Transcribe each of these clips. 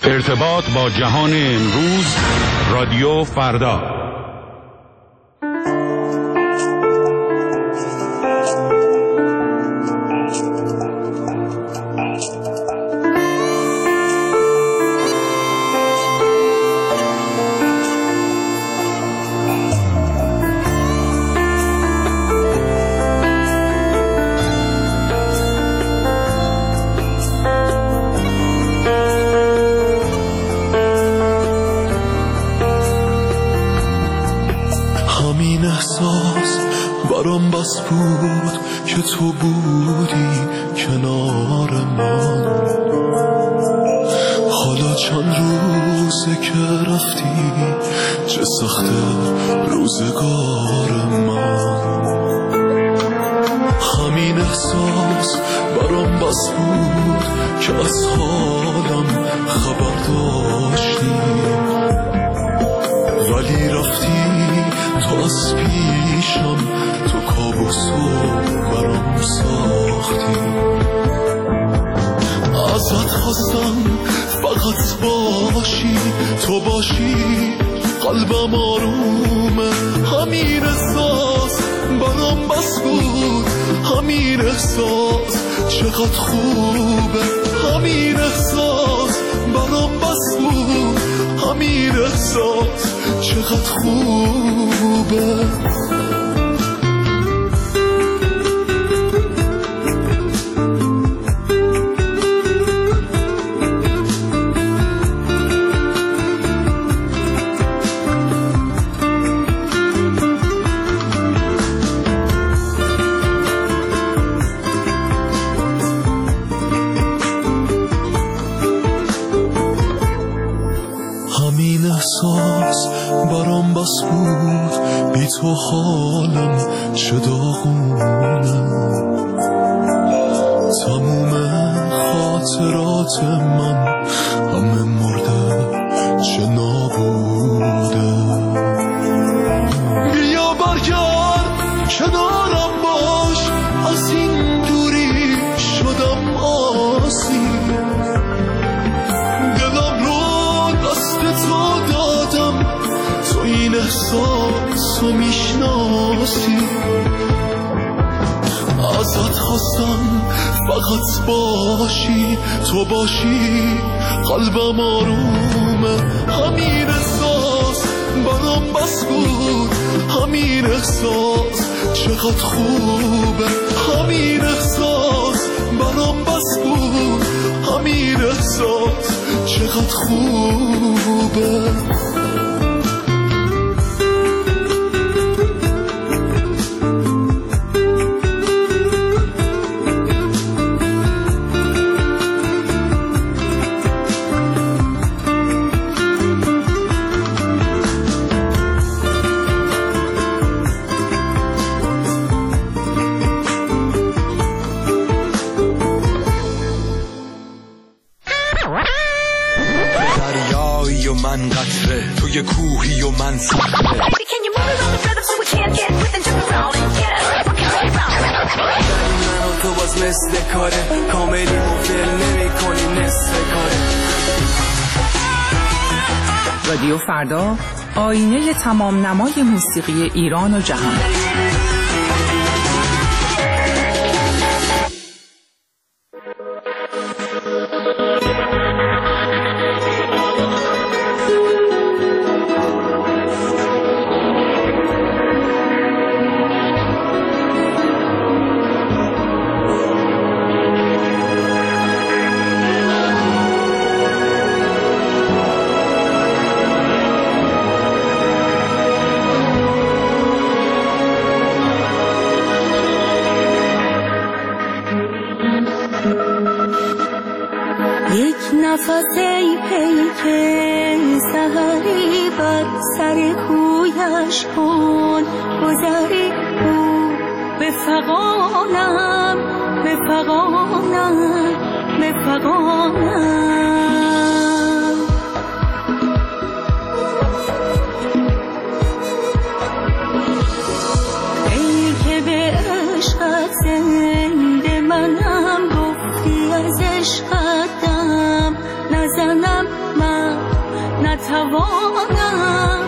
ارتباط با جهان امروز، رادیو فردا. برام بس بود که تو بودی کنار من، حالا چند روزه که رفتی، چه سخته روزگار من. همین احساس برام بس بود که از حالم خبر داشتی، ولی رفتی تو از پیشم، تو کابوسو برام ساختی. ازت خواستم فقط باشی، تو باشی قلبم آرومه. همین احساس برام بس بود، همین احساس چقدر خوبه. همین احساس برام بس بود، همین احساس چقدر خوبه. همین احساس برام بس بود، بی تو حالم چه داغونه. تموم خاطرات من همه مرده، چه نابوده. بیا برگرد کنارم باش، از این دوری شدم آسیب. دلم رو دست تو دادم، تو این احساس رو میشناسی. ازت خواستم فقط باشی، تو باشی قلبم آرومه. همین احساس برام بس بود، همین احساس چقدر خوبه. همین احساس برام بس بود، همین احساس چقدر خوبه. دریایی و من قطره، توی کوهی و من صخره. من و تو باز مثل کاره، کاملی مفل نمی کنی نصف کاره. رادیو فردا، آینه تمام نمای موسیقی ایران و جهان. یک نفس ای پیک سحری بر سر کویش کن گذری، او به فغانم به فغانم به فغانم. ای که به عشقت زنده منم، گفتی از عشقتم نزنم من نتوانم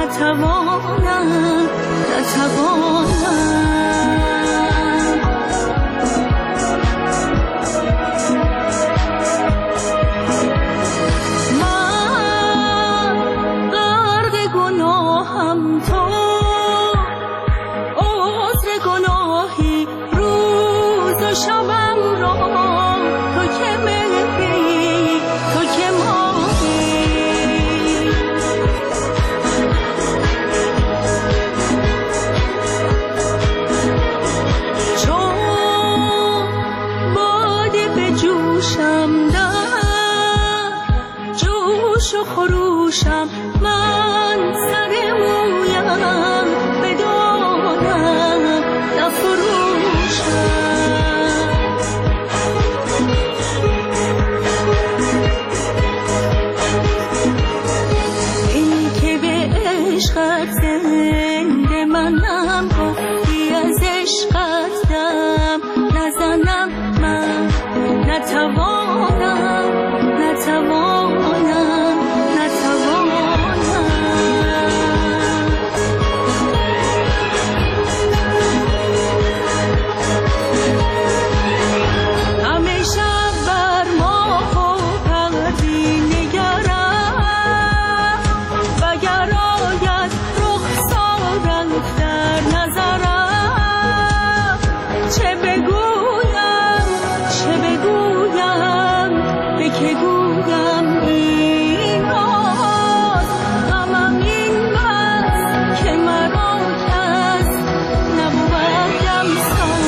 من غرق گناهم تو عذر گناهی روز و شبم را تو که مهری تو که ماهی چون باده به جوشم در جوش و خروشم من سر مویم بدانم نفروشم ای که به عشقت زنده منم گفتی از عشقت دم نزنم من نتوانم همیشه بر ماه و قمری نگرم وگر آید رخسارت در نظرم چه بگویم به که گویم این راز غمم این بس که مرا کس نبود دمساز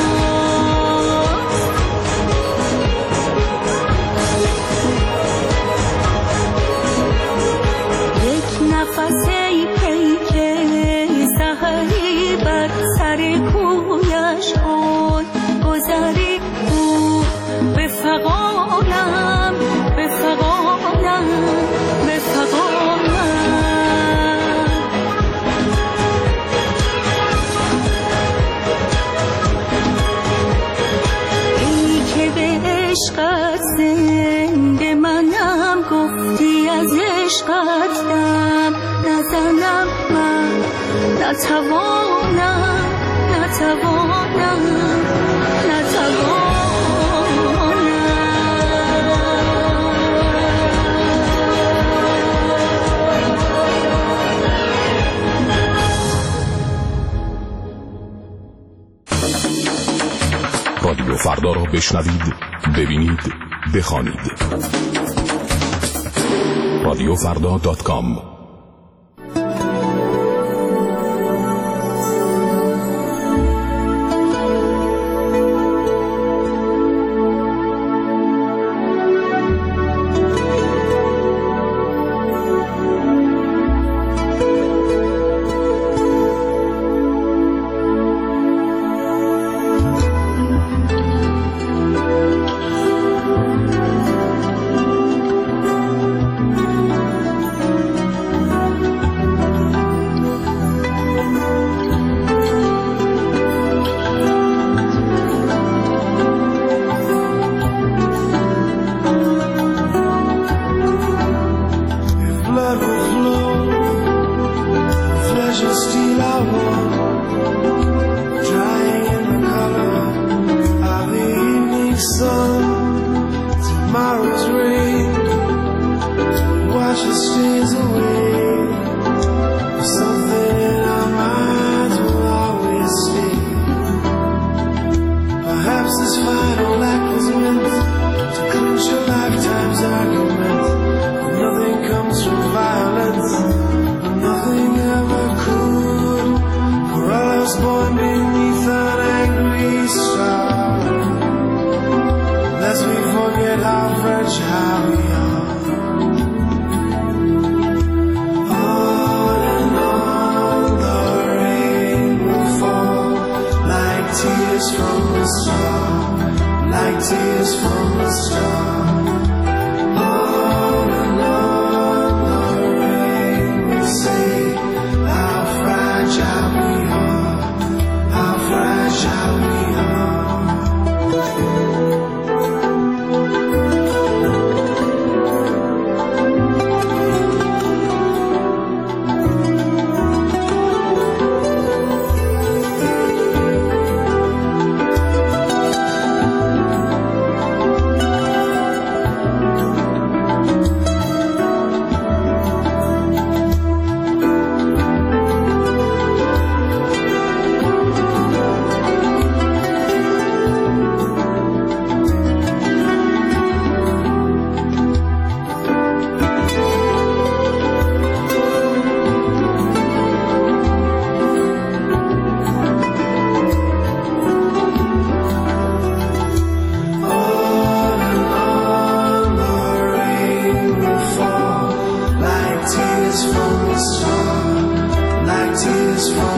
یک نفس ای پیک سحری بر سر کویش کن گذری او به فغانم ای که به عشقت زنده منم گفتی از عشقت دم نزنم من نتوانم رادیو فردا را بشنوید، ببینید، بخوانید. radiofrda.com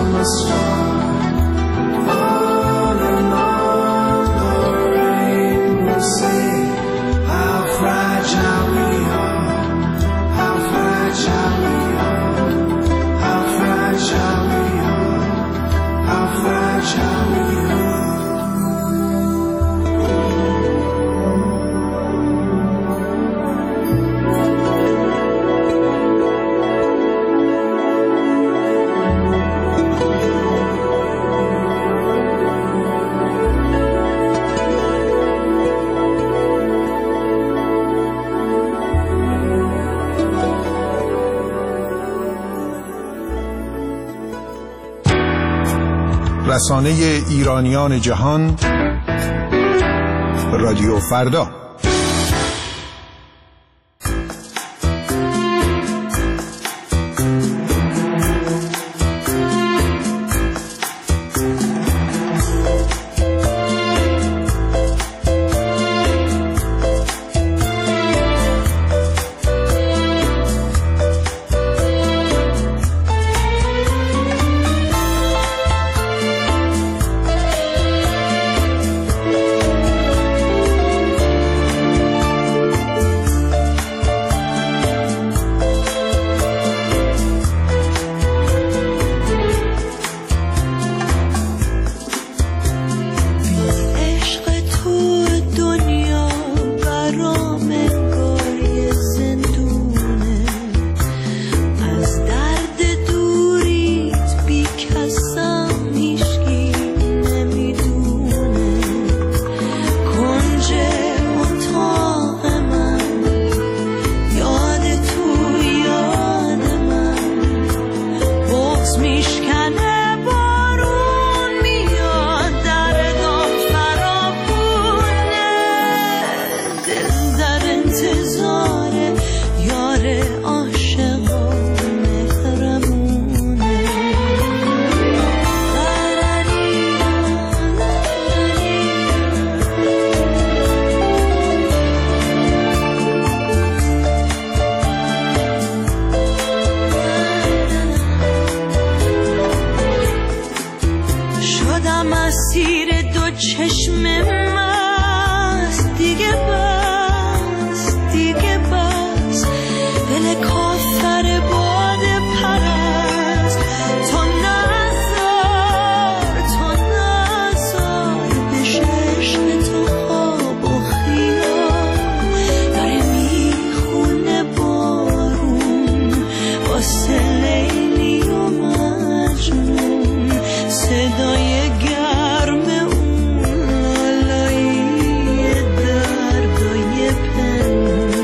summer storm, falling on the rain will say how fragile we are, how fragile we are, how fragile we are, how fragile we are. رسانه ایرانیان جهان، رادیو فردا.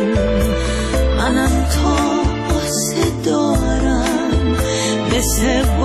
مثل